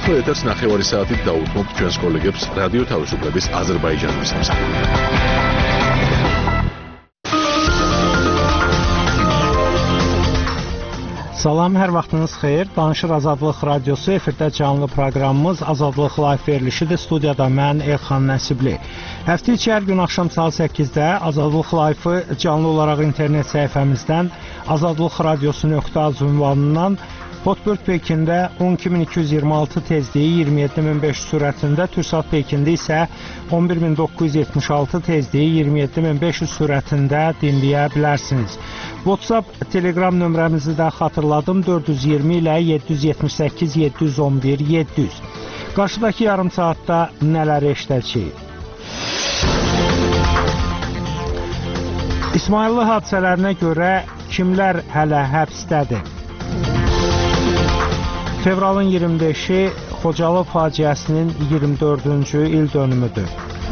ახლა ეთერს 9 საათით დაუთმობთ ჩვენს კოლეგებს რადიო თავისუფლების აზერბაიჯანის სამსახურიდან. Salam, hər vaxtınız xeyir. Danışır Azadlıq Radiosu, efirdə canlı proqramımız Azadlıq Live verilişidir. Studiyada mən Elxan Nəsibli. Həftə içi hər gün axşam saat 8-də Azadlıq Live-ı canlı olaraq internet səhifəmizdən azadlıqradiosu.az ünvanından Hotbird Pekində 12226 tezliyi 27500 sürətində, Türksat Pekində isə 11976 tezliyi 27500 sürətində dinləyə bilərsiniz. WhatsApp, Telegram nömrəmizi də xatırladım, 420 ilə 778 711 700. Qarşıdakı yarım saatda nələr eşidəcəyik? İsmayıllı hadisələrinə görə kimlər hələ həbsdədir? Fevralın 25-i Xocalı faciəsinin 24-cü il dönümüdür.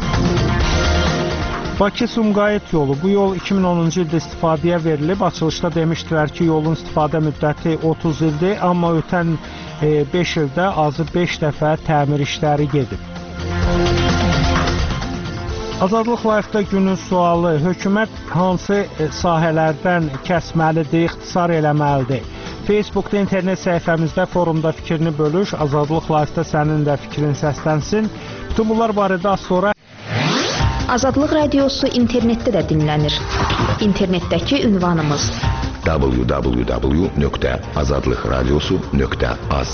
Bakı-Sumqayıt yolu. Bu yol 2010-cu ildə istifadəyə verilib. Açılışda demişdilər ki, yolun istifadə müddəti 30 ildir, amma ötən 5 ildə azı 5 dəfə təmir işləri gedib. Azadlıq Live-da günün sualı: hökumət hansı sahələrdən kəsməlidir, ixtisar eləməlidir? Facebookda, internet səhifəmizdə, forumda fikrini bölüş. Azadlıq Live-da sənin də fikrin səslənsin. Bütün bunlar barədə az sonra. Azadlıq Radiosu internetdə də dinlənir. İnternetdəki ünvanımız www.azadlıqradiosu.az.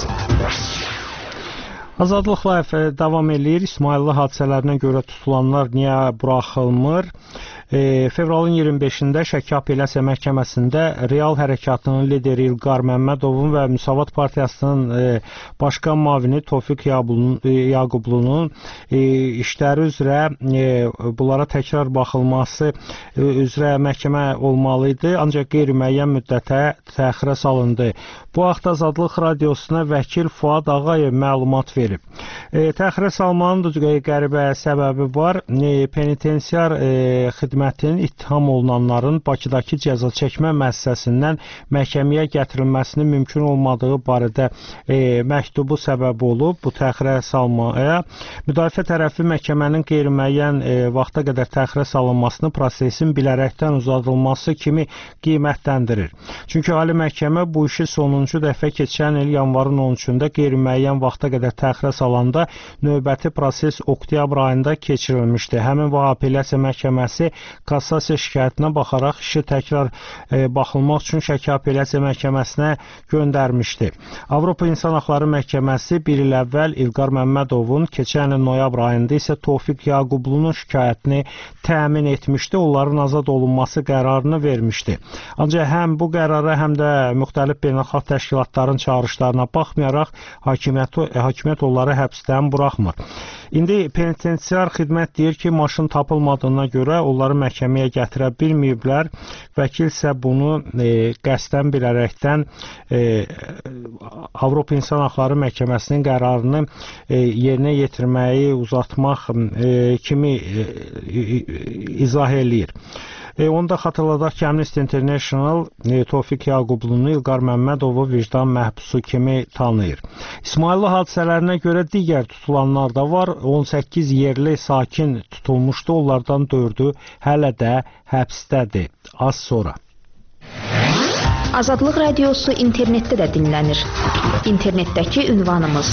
Azadlıq Live davam edir. İsmayıllı hadisələrinə görə tutulanlar niyə buraxılmır? Fevralın 25-də Şəki Apellyasiya Məhkəməsində Real Hərəkatının lideri İlqar Məmmədovun və Müsavat Partiyasının başqan müavini Tofiq Yaqublunun işləri üzrə bunlara təkrar baxılması üzrə məhkəmə olmalı idi, ancaq qeyri-müəyyən müddətə təxirə salındı. Bu haqda Azadlıq Radiosuna vəkil Fuad Ağayev məlumat verib. Təxirə salmanın da qəribə səbəbi var. Penitensiar xidmətin ittiham olunanların Bakıdakı cəza çəkmə müəssisəsindən məhkəməyə gətirilməsinin mümkün olmadığı barədə məktubu səbəb olub bu təxirə salmaya. Müdafiə tərəfi məhkəmənin qeyri-müəyyən vaxta qədər təxirə salınmasını prosesin bilərəkdən uzadılması kimi qiymətləndirir. Çünki Ali Məhkəmə bu işi sonuncu dəfə keçən il yanvarın 13-də qeyri-müəyyən vaxta qədər təxirə salanda növbəti proses oktyabr ayında keçirilmişdi. Həmin vaxt Apellyasiya Məhkəməsi kassasiya şikayətinə baxaraq işi təkrar baxılmaq üçün Şəki Apellyasiya Məhkəməsinə göndərmişdi. Avropa İnsan Haqları Məhkəməsi bir il əvvəl İlqar Məmmədovun, keçən il noyabr ayında isə Tofiq Yaqublunun şikayətini təmin etmişdi, onların azad olunması qərarını vermişdi. Ancaq həm bu qərara, həm də müxtəlif beynəlxalq təşkilatların çağırışlarına baxmayaraq hakimiyyət onları həbsdən buraxmır. İndi penitensiar xidmət deyir ki, maşın tapılmadığına görə onları məhkəməyə gətirə bilməyiblər. Vəkil isə bunu qəsdən bilərəkdən Avropa İnsan Haqları Məhkəməsinin qərarını yerinə yetirməyi uzatmaq kimi izah eləyir. Onu da xatırladaq ki, Amnesty International Tofiq Yaqublunu İlqar Məmmədovu vicdan məhbusu kimi tanıyır. İsmayıllı hadisələrinə görə digər tutulanlar da var. 18 yerli sakin tutulmuşdu. Onlardan 4-ü hələ də həbsdədir. Az sonra. Azadlıq Radiosu internetdə də dinlənir. İnternetdəki ünvanımız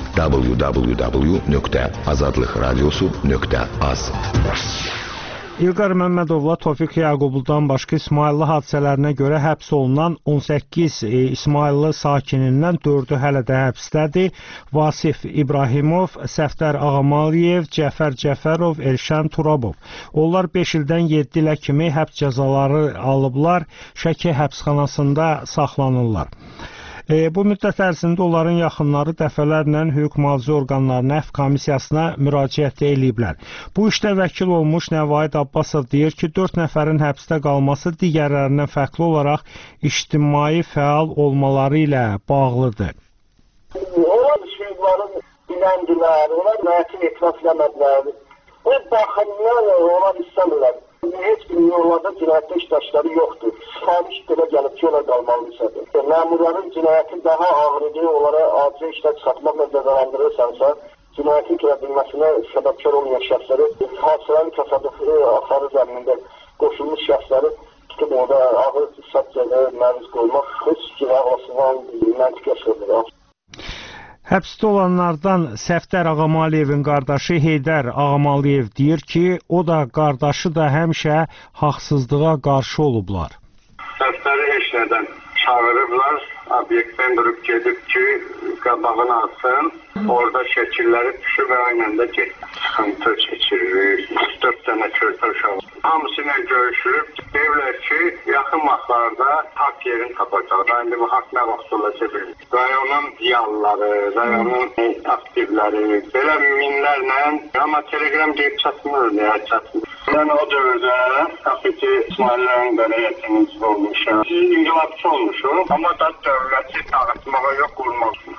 www.azadlıqradiosu.az. İlqar Məmmədovla Tofiq Yaqubludan başqa İsmayıllı hadisələrinə görə həbs olunan 18 İsmayıllı sakinindən 4-ü hələ də həbsdədir. Vasif İbrahimov, Səfdər Ağamaliyev, Cəfər Cəfərov, Elşən Turabov. Onlar 5 ildən 7 ilə kimi həbs cəzaları alıblar, Şəki həbsxanasında saxlanırlar. Bu müddət ərzində onların yaxınları dəfələrlə hüquq-mühafizə orqanlarına, əfv komissiyasına müraciət ediblər. Bu işdə vəkil olmuş Nəvaid Abbasov deyir ki, 4 nəfərin həbsdə qalması digərlərindən fərqli olaraq ictimai fəal olmaları ilə bağlıdır. Onlar şeyləri biləndilər, onlar məhkum etmək istəmədilər. O baxımdan onlar istəmirlər. Heç bir yollarda cinayətdə iştirakçıları yoxdur. Sifariş belə gəlib ki, ona qalmalıdır. Məmurların cinayəti daha ağırdır, onlara acil işlər çıxartmaqla cəzalandırırsansa, cinayətin törədilməsinə səbəbkar olmayan şəxsləri, hadisələrin təsadüfi axarı zəminində qoşulmuş şəxsləri tutub orada ağır səhv cəzaya məruz qoymaq heç ki, ağlasından məntiqə sığmır. Həbsdə olanlardan Səfdər Ağamaliyevin qardaşı Heydər Ağamaliyev deyir ki, o da qardaşı da həmişə haqsızlığa qarşı olublar. Səfdəri heç nədən çağırıblar, obyektdən durub gedib ki, qabağını alsın, orada şəkilləri düşüb və aynən də sıxıntı keçiririk. 4 dənə körpə uşağı. Hamısı ilə görüşüb, deyirlər ki, yaxın vaxtlarda haqq yerini tapacaq. İndi bu haqq nə vaxt olacaq bilir. Rayonun yalları, rayonun aktivləri, belə minlərlə, amma telegram deyib çatmır, nəyə çatmır. Mən o dövrdə Kafeti İsmaillərin belə yetimimiz olmuşum. İnqilabçı olmuşum, amma da dövləti dağıtmağa yox olmuşum.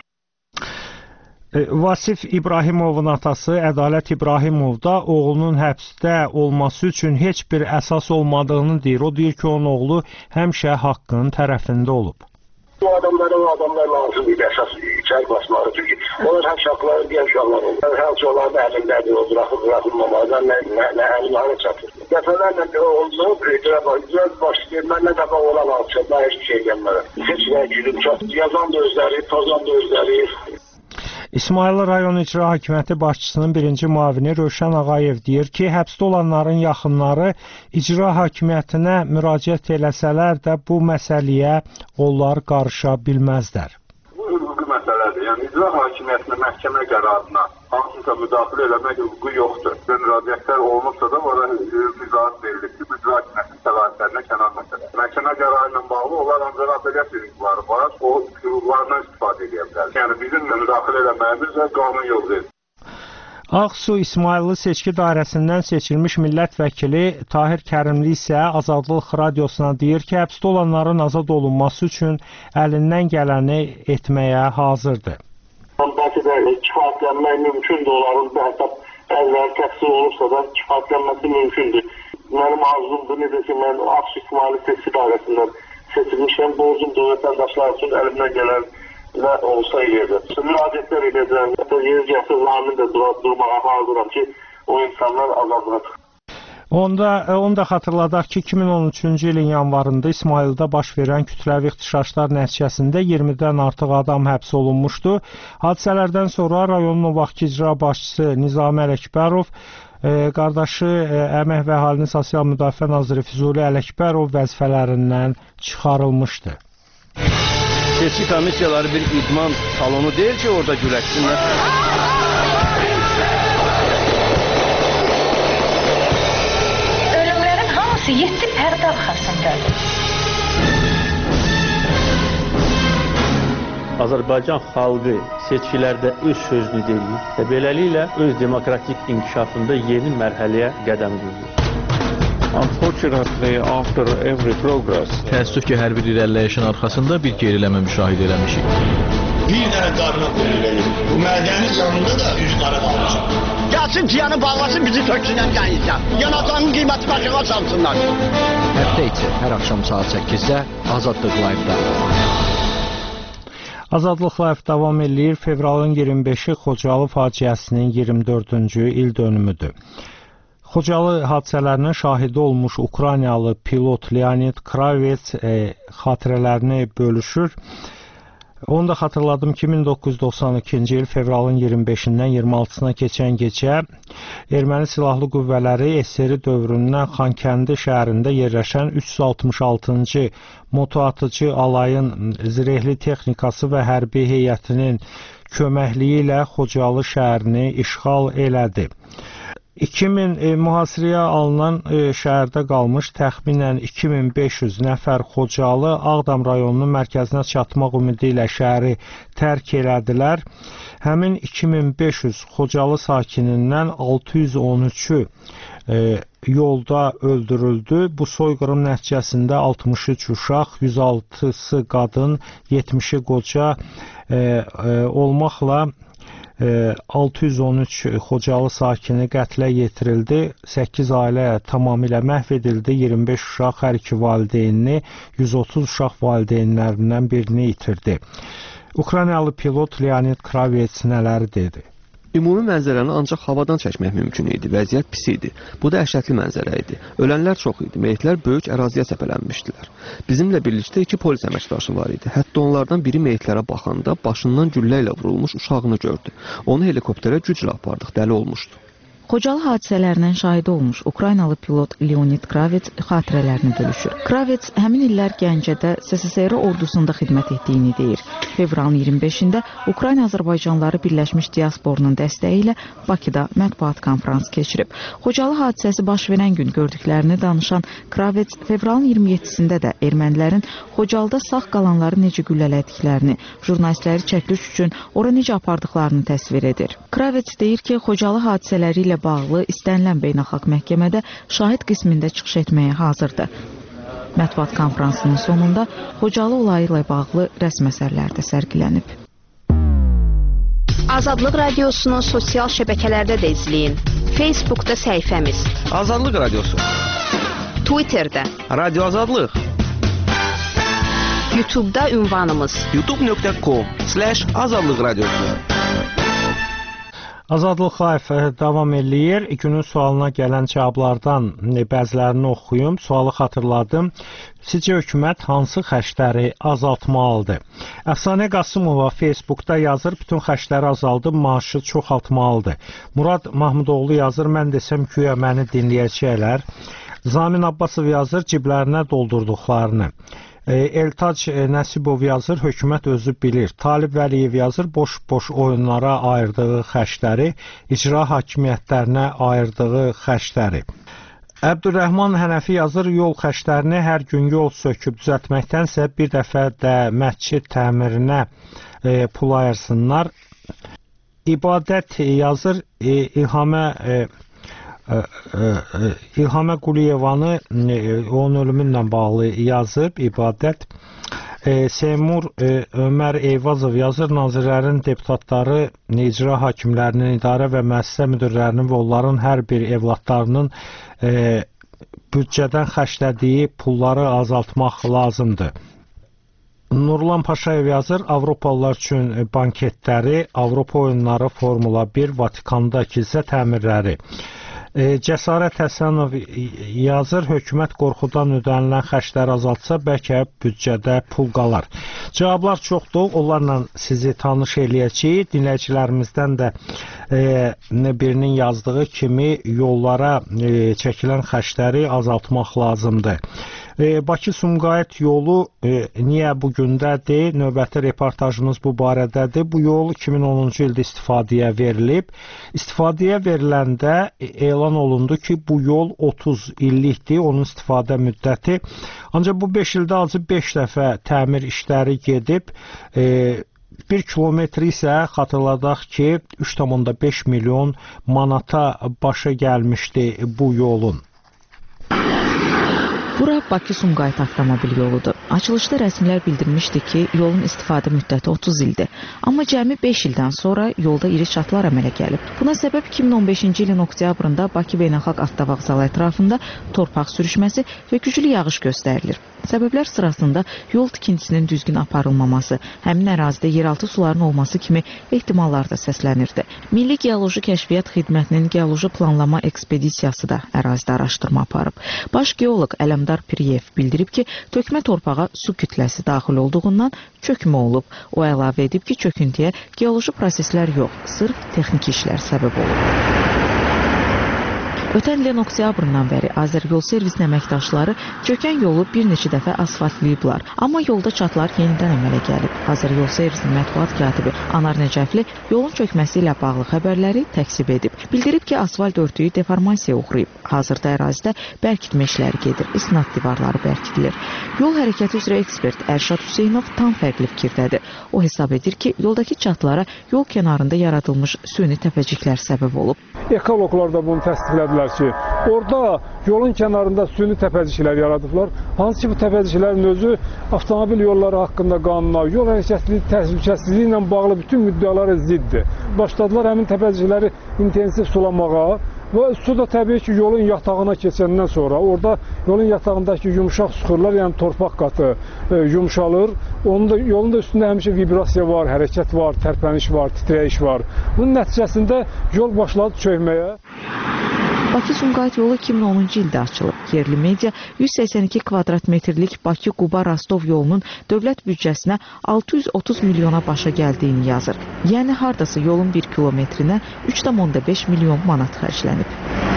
Vasif İbrahimovun atası Ədalət İbrahimov da oğlunun həbsdə olması üçün heç bir əsas olmadığını deyir. O deyir ki, onun oğlu həmişə haqqın tərəfində olub. Bu adamlar lazım idi əsas içəri basmaları. Çünki onlar həm uşaqları, digər uşaqlar olur. Hər uşaqların əlindədir, o buraxılmamadan nə əlimləri çatır. Dəfələrlə oldu, itiraf başlayır, mən nə dəfə olan alçaqlar heç bir şey gəlmədi. Heç nə gülüb çatır. Yazan da özləri, pozan da özləri. İsmayıl rayon icra hakimiyyəti başçısının birinci müavini Rövşən Ağayev deyir ki, həbsdə olanların yaxınları icra hakimiyyətinə müraciət eləsələr də bu məsələyə onlar qarışa bilməzlər. Bu hüquqi məsələdir. Yəni icra hakimiyyətinə məhkəmə qərarına hansısa müdaxilə eləmək hüququ yoxdur. Müraciətlər olmuşsa da ora izahat verilir ki, icra hakimiyyətinin səlahiyyətlərinə kənar məsələ. Məhkəmə qərarı ilə bağlı onlar ancaq apellyasiya hüquqları var. O hüquqlarından istifadə edə bilər. Yəni bizim müdaxilə eləməyimiz və qanun yol verir. Ağsu İsmayıllı seçki dairəsindən seçilmiş millət vəkili Tahir Kərimli isə Azadlıq Radiosuna deyir ki, həbsdə olanların azad olunması üçün əlindən gələni etməyə hazırdır. Bəlkə də kifayətlənmək mümkündür, onların da hətta əzəli təqsir olursa da kifayətlənməsi mümkündür. Mənim arzumdur, necə ki, mən Ağsu İsmayıllı seçki dairəsindən seçilmişəm, borcumdur vətəndaşlar üçün əlimdən gələn nə olsa eləyəcək. Müraciətlər edəcəm, hətta yeni gəlsə zamin də durmağa hazıram ki, o insanlar azadlığa çıxır. Onu da xatırladaq ki, 2013-cü ilin yanvarında İsmayılda baş verən kütləvi ixtişaşlar nəticəsində 20-dən artıq adam həbs olunmuşdu. Hadisələrdən sonra rayonun o vaxtki icra başçısı Nizami Ələkbərov, qardaşı Əmək və Əhalinin Sosial Müdafiə naziri Füzuli Ələkbərov vəzifələrindən çıxarılmışdı. Seçki komissiyaları bir idman salonu deyil ki, orada güləşsinlər. Ölümlərin hamısı 7 pərdə arxasındadır. Azərbaycan xalqı seçkilərdə öz sözünü deyir və beləliklə öz demokratik inkişafında yeni mərhələyə qədəm qoyur. Unfortunately, after every progress, təəssüf ki, hər bir irəliləyişin arxasında bir geriləmə müşahidə eləmişik. Bir dənə qarına qoyulur. Bu mədənin yanında da üz qara qalacaq. Gəlsin tiyanı bağlasın, bizi töksünən gələcək. Yanacağının qiyməti başına çalsınlar. Həftə içi hər axşam saat 8-də Azadlıq Live-da. Azadlıq Live davam eləyir. Fevralın 25-i Xocalı faciəsinin 24-cü il dönümüdür. Xocalı hadisələrinin şahidi olmuş Ukraynalı pilot Leonid Kravets xatirələrini bölüşür. Onu da xatırladım ki, 1992-ci il fevralın 25-dən 26-sına keçən gecə erməni silahlı qüvvələri SSR dövründən Xankəndi şəhərində yerləşən 366-cı motoatıcı alayın zirehli texnikası və hərbi heyətinin köməkliyi ilə Xocalı şəhərini işğal elədi. 2000 mühasirəyə alınan şəhərdə qalmış təxminən 2500 nəfər Xocalı Ağdam rayonunun mərkəzinə çatmaq ümidi ilə şəhəri tərk elədilər. Həmin 2500 Xocalı sakinindən 613-ü yolda öldürüldü. Bu soyqırım nəticəsində 63 uşaq, 106-sı qadın, 70-i qoca olmaqla 613 Xocalı sakini qətlə yetirildi, 8 ailə tamamilə məhv edildi, 25 uşaq, hər iki valideynini, 130 uşaq valideynlərindən birini itirdi. Ukraynalı pilot Leonid Kravets nələri dedi? Ümumi mənzərəni ancaq havadan çəkmək mümkün idi. Vəziyyət pis idi. Bu dəhşətli mənzərə idi. Ölənlər çox idi. Meyitlər böyük əraziyə səpələnmişdilər. Bizimlə birlikdə 2 polis əməkdaşı var idi. Hətta onlardan biri meyitlərə baxanda başından güllə ilə vurulmuş uşağını gördü. Onu helikopterə güclə apardıq. Dəli olmuşdu. Xocalı hadisələrinin şahidi olmuş Ukraynalı pilot Leonid Kravets xatirələrini bölüşür. Kravets həmin illər Gəncədə SSR ordusunda xidmət etdiyini deyir. Fevralın 25-də Ukrayna Azərbaycanlıları Birləşmiş Diasporunun dəstəyi ilə Bakıda mətbuat konfransı keçirib. Xocalı hadisəsi baş verən gün gördüklərini danışan Kravets fevralın 27-sində də ermənilərin Xocalıda sağ qalanları necə güllələdiklərini, jurnalistləri çəkiliş üçün ora necə apardıqlarını təsvir edir. Kravets deyir ki, Xocalı hadisələri ilə bağlı istənilən beynəlxalq məhkəmədə şahid qismində çıxış etməyə hazırdır. Mətbuat konfransının sonunda Xocalı olayı ilə bağlı rəsmi əsərlər də sərgilənib. Azadlıq Radiosunu sosial şəbəkələrdə də izləyin. Facebookda səhifəmiz Azadlıq Radiosu, Twitterdə Radio Azadlıq, YouTube'da ünvanımız youtube.com/Azadlıq Radiosu. Azadlıq Live davam eləyir. Günün sualına gələn cavablardan bəzilərini oxuyum. Sualı xatırladım. Sizcə hökumət hansı xərcləri azaltmalıdır? Əfsanə Qasımova Facebookda yazır, bütün xərcləri azaldıb, maaşı çoxaltmalıdır. Murad Mahmudoğlu yazır, mən desəm güya məni dinləyəcəklər. Zamin Abbasov yazır, ciblərinə doldurduqlarını. Eltac Nəsibov yazır, hökumət özü bilir. Talib Vəliyev yazır, boş-boş oyunlara ayırdığı xərcləri, icra hakimiyyətlərinə ayırdığı xərcləri. Əbdürrəhman Hənəfi yazır, yol xərclərini hər gün yol söküb düzəltməkdənsə bir dəfə də məscid təmirinə pul ayırsınlar. İbadət yazır, İlhamə Quliyevanı onun ölümünlə bağlı yazıb, İbadət. Seymur Ömər Eyvazov yazır, nazirlərin, deputatları, icra hakimlərinin, idarə və müəssisə müdirlərinin və onların hər bir evladlarının büdcədən xərclədiyi pulları azaltmaq lazımdır. Nurlan Paşayev yazır, Avropalılar üçün banketləri, Avropa oyunları, Formula 1, Vatikanda kilsə təmirləri. Cəsarət Həsənov yazır, hökumət qorxudan ödənilən xərcləri azaltsa, bəlkə büdcədə pul qalar. Cavablar çoxdur, onlarla sizi tanış eləyəcəyik. Dinləyicilərimizdən də birinin yazdığı kimi yollara çəkilən xərcləri azaltmaq lazımdır. Bakı-Sumqayıt yolu niyə bu gündədir? Növbəti reportajımız bu barədədir. Bu yol 2010-cu ildə istifadəyə verilib. İstifadəyə veriləndə elan olundu ki, bu yol 30 illikdir, onun istifadə müddəti. Ancaq bu 5 ildə azı 5 dəfə təmir işləri gedib. 1 kilometr isə xatırladaq ki, 3,5 milyon manata başa gəlmişdi bu yolun. Bura Bakı-Sumqayıt avtomobil yoludur. Açılışda rəsmilər bildirmişdi ki, yolun istifadə müddəti 30 ildir. Amma cəmi 5 ildən sonra yolda iri çatılar əmələ gəlib. Buna səbəb 2015-ci ilin oktyabrında Bakı Beynəlxalq Avtovağzalı ətrafında torpaq sürüşməsi və güclü yağış göstərilir. Səbəblər sırasında yol tikintisinin düzgün aparılmaması, həmin ərazidə yeraltı suların olması kimi ehtimallar da səslənirdi. Milli Geoloji Kəşfiyyat Xidmətinin geoloji planlama ekspedisiyası da ərazidə araşdırma aparıb. Baş geoloq Ələmdar Piriyev bildirib ki, tökmə torpağa su kütləsi daxil olduğundan çökmə olub. O əlavə edib ki, çöküntüyə geoloji proseslər yox, sırf texniki işlər səbəb olub. Ötən ilin oktyabrından bəri Azəryol Servisin əməkdaşları çökən yolu bir neçə dəfə asfaltlayıblar. Amma yolda çatılar yenidən əmələ gəlib. Azəryol Servisin mətbuat katibi Anar Nəcəfli yolun çökməsi ilə bağlı xəbərləri təksib edib. Bildirib ki, asfalt örtüyü deformasiya uğrayıb. Hazırda ərazidə bərkitmə işləri gedir, isnad divarları bərkidilir. Yol hərəkəti üzrə ekspert Ərşad Hüseynov tam fərqli fikirdədir. O hesab edir ki, yoldakı çatılara yol kənarında yaradılmış süni təpəciklər səbəb olub. Ekologlar da bunu təsdiqlədilər ki, orada yolun kənarında süni təpəciklər yaradıblar. Hansı ki, bu təpəciklərin özü avtomobil yolları haqqında qanuna, yol hərəkətsizliyi təhlükəsizliyi ilə bağlı bütün müddəalara ziddir. başladılar həmin təpəcikləri intensiv sulamağa və su da təbii ki, yolun yatağına keçəndən sonra orada yolun yatağındakı yumuşaq suxurlar, yəni torpaq qatı yumuşalır. Yolun da üstündə həmişə vibrasiya var, hərəkət var, tərpəniş var, titrəyiş var. Bunun nəticəsində yol başladı çökməyə. Bakı-Sumqayıt yolu 2010-cu ildə açılıb. Yerli media 182 kvadrat metrlik Bakı-Quba-Rostov yolunun dövlət büdcəsinə 630 milyona başa gəldiyini yazır. Yəni hardasa yolun 1 kilometrinə 3,5 milyon manat xərclənib.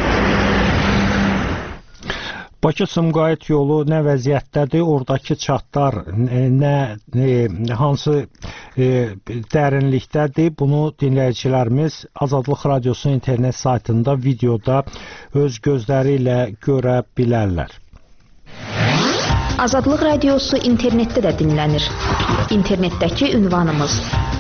Bakı-Sumqayıt yolu nə vəziyyətdədir? Oradakı çatlar hansı dərinlikdədir? Bunu dinləyicilərimiz Azadlıq Radiosunun internet saytında videoda öz gözləri ilə görə bilərlər. Azadlıq Radiosu internetdə də dinlənir. İnternetdəki ünvanımız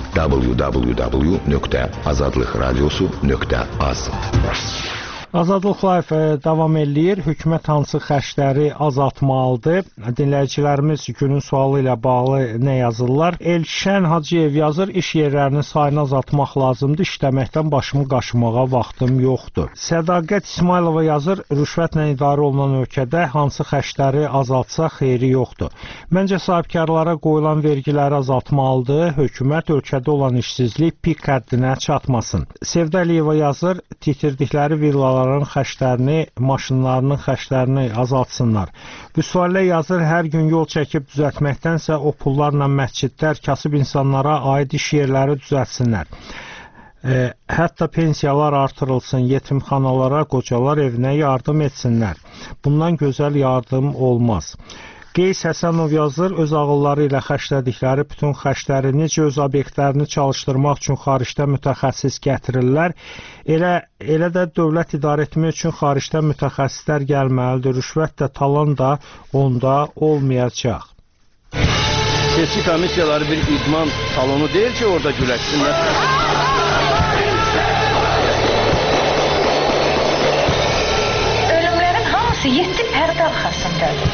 www.azadlıqradiosu.az. Azadlıq Live davam eləyir. Hökumət hansı xərcləri azaltmalıdır? Dinləyicilərimiz günün sualı ilə bağlı nə yazırlar? Elşən Hacıyev yazır, iş yerlərinin sayını azaltmaq lazımdır, işləməkdən başımı qaşımağa vaxtım yoxdur. Sədaqət İsmailova yazır, rüşvətlə idarə olunan ölkədə hansı xərcləri azaltsa xeyri yoxdur. Məncə sahibkarlara qoyulan vergiləri azaltmalıdır, hökumət ölkədə olan işsizlik pik həddinə çatmasın. Sevda Əliyeva yazır, titirdikləri villalar xərclərini, maşınlarının xərclərini azaltsınlar. Vüsalə yazır, hər gün yol çəkib düzəltməkdənsə o pullarla məscidlər, kasıb insanlara aid iş yerləri düzəltsinlər. Hətta pensiyalar artırılsın, yetimxanalara, qocalar evinə yardım etsinlər. Bundan gözəl yardım olmaz. Qeys Həsənov yazır, öz ağılları ilə xərclədikləri bütün xərcləri necə öz obyektlərini çalışdırmaq üçün xaricdən mütəxəssis gətirirlər, elə də dövlət idarə etmək üçün xaricdən mütəxəssislər gəlməlidir. Rüşvət də, talan da onda olmayacaq. Seçki komissiyaları bir idman salonu deyil ki, orada güləşsinlər. Ölümlərin hamısı 7 pərdə arxasındadır.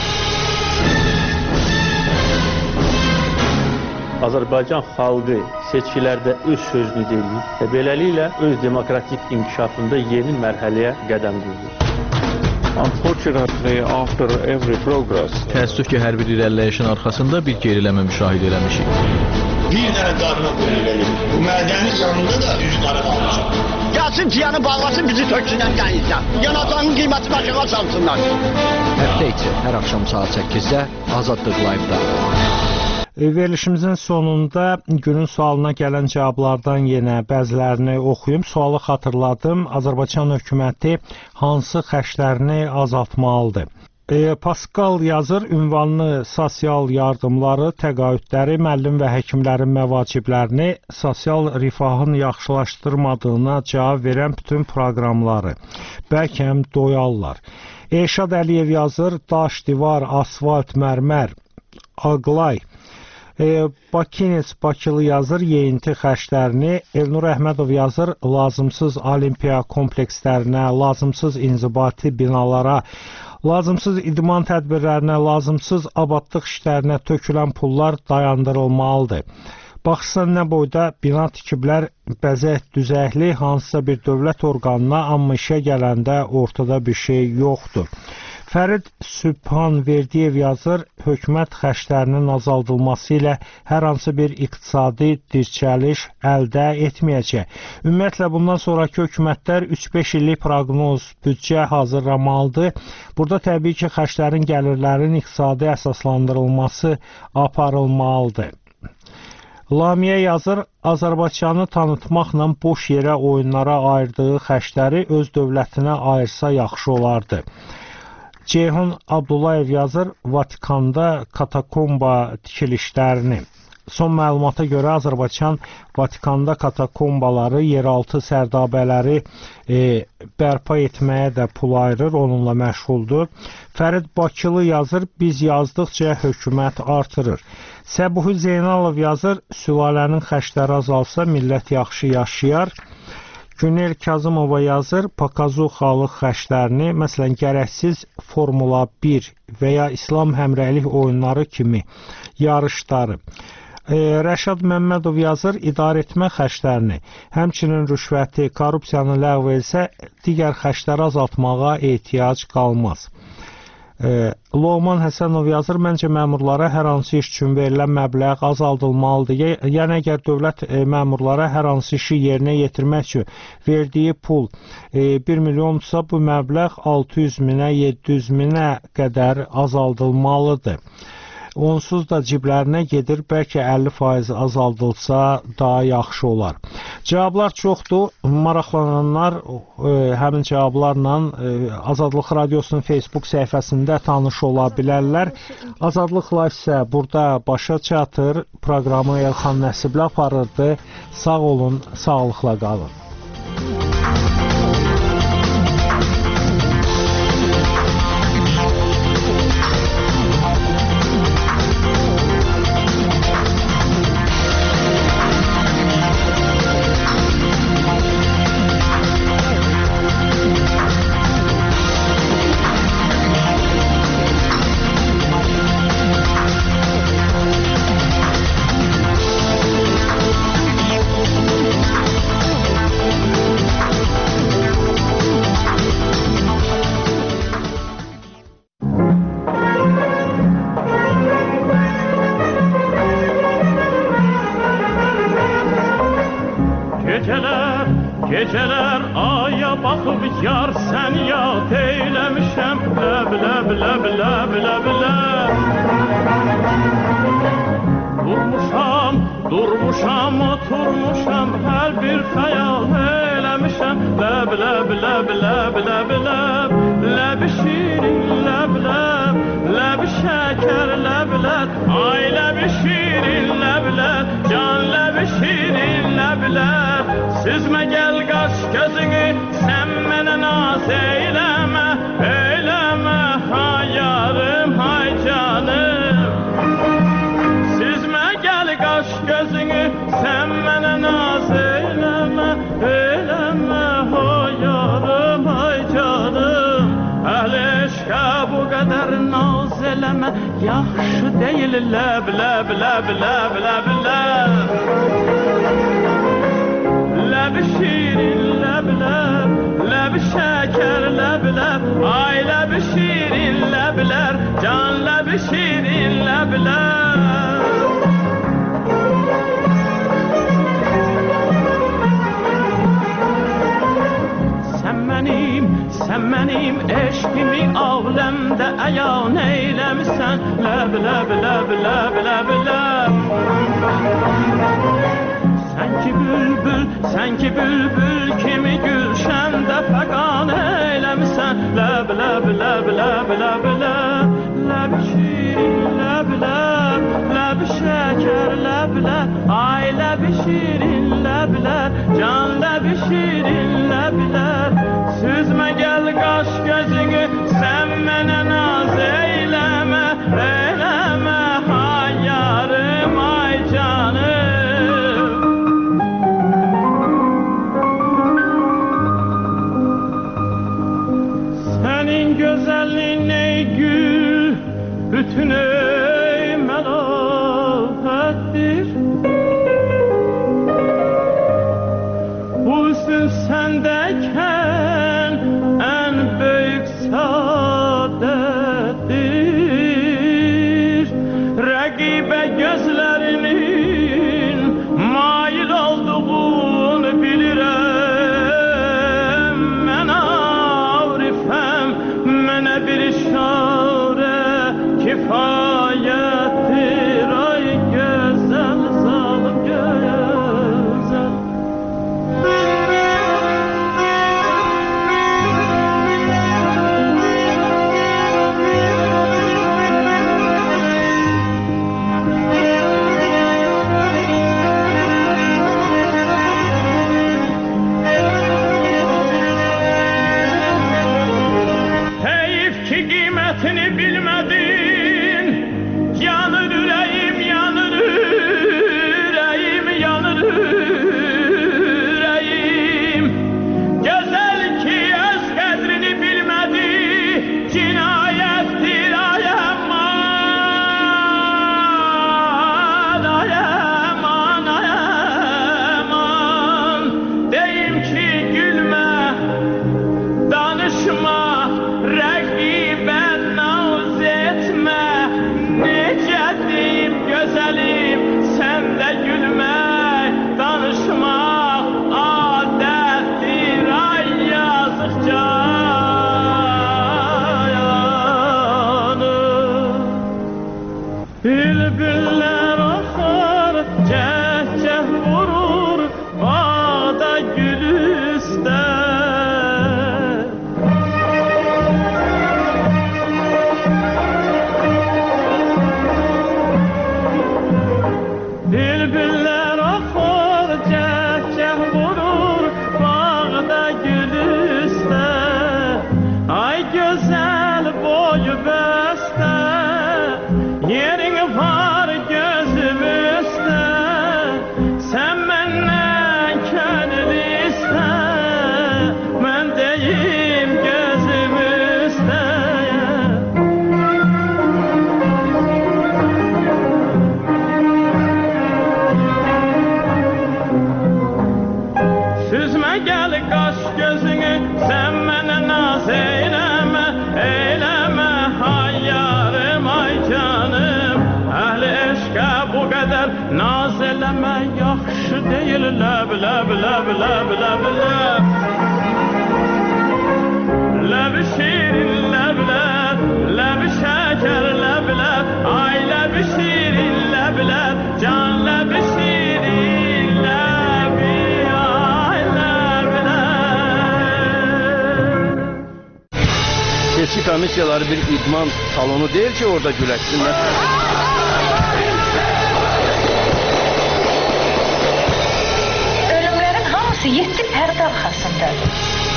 Azərbaycan xalqı seçkilərdə öz sözünü deyir və beləliklə öz demokratik inkişafında yeni mərhələyə qədəm qoyur. Təəssüf ki, hər bir irəliləyişin arxasında bir geriləmə müşahidə eləmişik. Bir dənə qarına qoyulur. Bu mədəni yanında da üz qarı qalacaq. Gəlsin ciyanı bağlasın, bizi töksünən gəlirsən. Yanacağının qiymətini aşağı salsınlar. Həftə içi hər axşam saat 8-də Azadlıq Live-da. Verilişimizin sonunda günün sualına gələn cavablardan yenə bəzilərini oxuyum. Sualı xatırladım. Azərbaycan hökuməti hansı xərclərini azaltmalıdır? Pascal yazır, ünvanlı sosial yardımları, təqaüdləri, müəllim və həkimlərin məvaciblərini, sosial rifahın yaxşılaşdırmadığına cavab verən bütün proqramları bəlkə doyarlar. Elşad Əliyev yazır, daş, divar, asfalt, mərmər, ağlay. Bakines Bakılı yazır, yeyinti xərclərini. Elnur Əhmədov yazır, lazımsız olimpiya komplekslərinə, lazımsız inzibati binalara, lazımsız idman tədbirlərinə, lazımsız abadlıq işlərinə tökülən pullar dayandırılmalıdır. Baxırsan nə boyda bina tikiblər, bəzək düzəkli hansısa bir dövlət orqanına, amma işə gələndə ortada bir şey yoxdur. Fərid Sübhan Verdiyev yazır, hökumət xərclərinin azaldılması ilə hər hansı bir iqtisadi dirçəliş əldə etməyəcək. Ümumiyyətlə, bundan sonraki hökumətlər 3-5 illik proqnoz, büdcə hazırlamalıdır. Burada təbii ki, xərclərin, gəlirlərin iqtisadi əsaslandırılması aparılmalıdır. Lamiyə yazır, Azərbaycanı tanıtmaqla boş yerə oyunlara ayırdığı xərcləri öz dövlətinə ayırsa yaxşı olardı. Ceyhun Abdullayev yazır, Vatikanda katakomba tikilişlərini. Son məlumata görə Azərbaycan Vatikanda katakombaları, yeraltı sərdabələri bərpa etməyə də pul ayırır, onunla məşğuldur. Fərid Bakılı yazır, biz yazdıqca hökumət artırır. Səbuhi Zeynalov yazır, sülalənin xərcləri azalsa millət yaxşı yaşayar. Günel Kazımova yazır, Pakazuxalıq xərclərini, məsələn, gərəksiz Formula 1 və ya İslam həmrəylik oyunları kimi yarışları. Rəşad Məmmədov yazır, idarəetmə xərclərini, həmçinin rüşvəti, korrupsiyanı ləğv etsə, digər xərcləri azaltmağa ehtiyac qalmaz. Loğman Həsənov yazır, məncə məmurlara hər hansı iş üçün verilən məbləğ azaldılmalıdır. Yəni, əgər dövlət məmurlara hər hansı işi yerinə yetirmək üçün verdiyi pul 1 milyonsa, bu məbləğ 600 minə, 700 minə qədər azaldılmalıdır. Onsuz da ciblərinə gedir, bəlkə 50% azaldılsa daha yaxşı olar. Cavablar çoxdur. Maraqlananlar həmin cavablarla Azadlıq Radiosunun Facebook səhifəsində tanış ola bilərlər. Azadlıqla isə burada başa çatır. Proqramı Elxan Nəsiblə aparırdı. Sağ olun, sağlıqla qalın. Geceler aya bakıp yar sen yat eylemişem Leb leb leb leb leb leb Durmuşam oturmuşam her bir hayal eylemişem Leb leb leb leb leb leb Leb şirin leb leb Leb şeker leb leb Ay leb şirin leb leb Can leb şirin leb leb Süzme gel kaş gözünü sen bana naz eyleme Eyleme hay yarım hay canım Süzme gel kaş gözünü sen bana naz eyleme Eyleme hay yarım hay canım Əhl-i eşqə bu qədər naz eleme Yaxşı değil leb leb leb leb leb leb Leb şirin leb leb Leb şeker leb leb Ay leb şirin lebler Can leb şirin lebler Sen benim eşkimi avlemde ayan eylemişsen Leb leb leb leb leb leb Sen ki bülbül kimi gülşende fegan eylemişsen Leb leb leb leb leb leb Leb şirin leb leb Leb şeker leb leb Ay leb şirin lebler Can leb şirin lebler Süzme gel kaş gözünü sen bana naz eyleme Eyleme hay yarım ay canım Senin güzelliğin ey gül bütün ey melafettir Bu hüsn sendeyken naz eləmə yaxşı deyil, ləb, ləb, ləb, ləb, ləb, ləb. Ləb şirin, ləb, ləb, ləb şəkər, ləb, ləb, ay ləb şirin, ləb, ləb, can ləb şirin, ləb, ay ləb, ləb. Seçki komissiyaları bir idman salonu deyil ki, orada güləşsinlər. Ölümlərin hamısı 7 pərdə arxasındadır.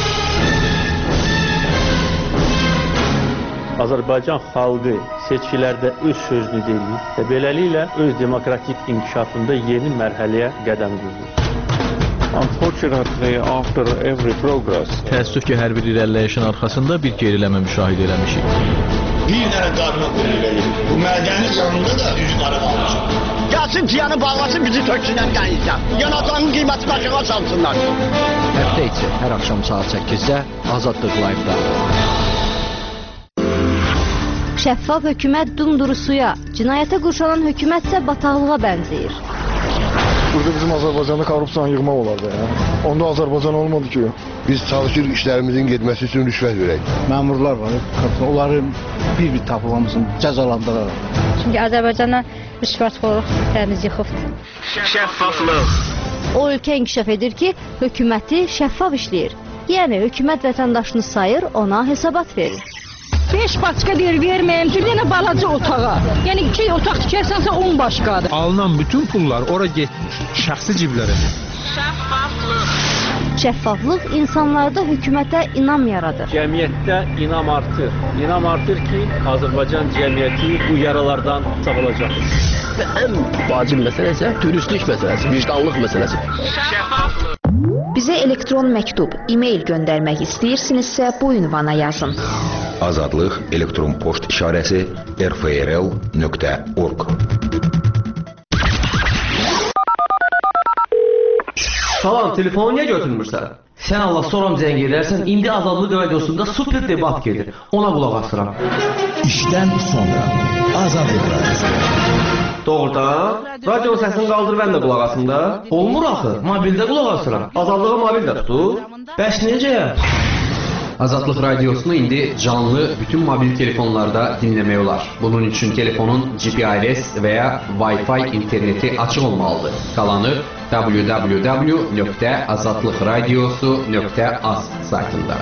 Azərbaycan xalqı seçkilərdə öz sözünü deyir və beləliklə öz demokratik inkişafında yeni mərhələyə qədəm qoyur. Unfortunately, after every progress, təəssüf ki, hər bir irəliləyişin arxasında bir geriləmə müşahidə eləmişik. Bir dənə qarına qoyulur. Bu mədənin yanında da üzü qarama alacaq. Gəlsin ciyanı bağlasın, bizi töksünlər qənizdən. Yanacağının qiyməti başına salsınlar. Həftə içi hər axşam saat 8-də Azadlıq Live-da. Şəffaf hökumət dumduru suya, cinayətə qurşanan hökumət isə bataqlığa bənzəyir. Burada bizim Azərbaycanda korrupsiyanı yığmaq olardı. Onda Azərbaycan olmadı ki. Biz çalışır işlərimizin getməsi üçün rüşvət verək. Məmurlar var, onları bir-bir tapılamızın cəzalandıraraq. Çünki Azərbaycanla rüşvətxorluq təmiz yıxıbdır. Şəffaflıq. O ölkə inkişaf edir ki, hökuməti şəffaf işləyir. Yəni, hökumət vətəndaşını sayır, ona hesabat verir. 5 başqa deyir, verməyəm ki, yenə balaca otağa. Yəni 2 otaq tikərsənsə 10 başqadır. Alınan bütün pullar ora getmir, şəxsi ciblərə. Şəffaflıq. Şəffaflıq insanlarda hökumətə inam yaradır. Cəmiyyətdə inam artır. İnam artır ki, Azərbaycan cəmiyyəti bu yaralardan sağalacaq. Və ən vacib məsələ isə dürüstlük məsələsi, vicdanlıq məsələsi. Şəffaflıq. Bizə elektron məktub, e-mail göndərmək istəyirsinizsə bu ünvana yazın. Azadlıq elektron poçt işarəsi rfrl.org. Salam, telefonu niyə götürmürsən? Sən Allah soram zəng edərsən, indi Azadlıq radiosunda super debat gedir. Ona qulaq asıram. İşdən sonra Azadlıq radiosu. Doğrudan? Radio səsini qaldır, mən də qulaq asım da. Olmur axı, mobildə qulaq asıram. Azadlığı mobildə tutur. Bəs necə? Azadlıq radiosunu indi canlı bütün mobil telefonlarda dinləmək olar. Bunun üçün telefonun GPRS və ya Wi-Fi interneti açıq olmalıdır. Qalanı www.azadlıqradiosu.az saytında.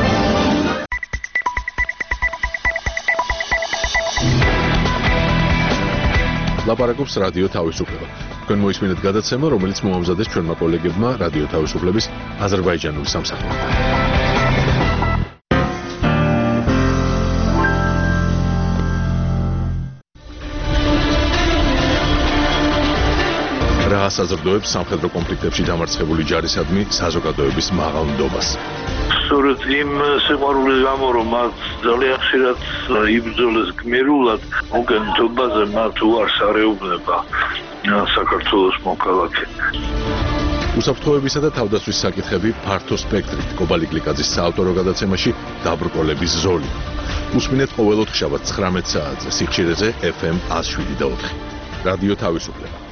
ლაპარაკობს რადიო თავისუფლება. თქვენ მოისმინეთ გადაცემა, რომელიც მოამზადეს ჩვენმა კოლეგებმა რადიო თავისუფლების აზერბაიჯანულ სამსახურში. რა საზრდოებს სამხედრო კონფლიქტებში დამარცხებული ჯარისადმი საზოგადოების მაღალ ნდობას. სწორედ იმ სიყვარულის გამო, რომ მათ ძალიან ხშირად იბრძოლეს გმირულად, მოგენთობაზე მათ უარს არეუბნება საქართველოს მოქალაქე. უსაფრთხოებისა და თავდაცვის საკითხები ფართო სპექტრით კობალი გლიკაძის საავტორო გადაცემაში დაბრკოლების ზოლი. უსმინეთ ყოველ ოთხშაბათს 19 საათზე სიხშირეზე FM 107.4. რადიო თავისუფლება.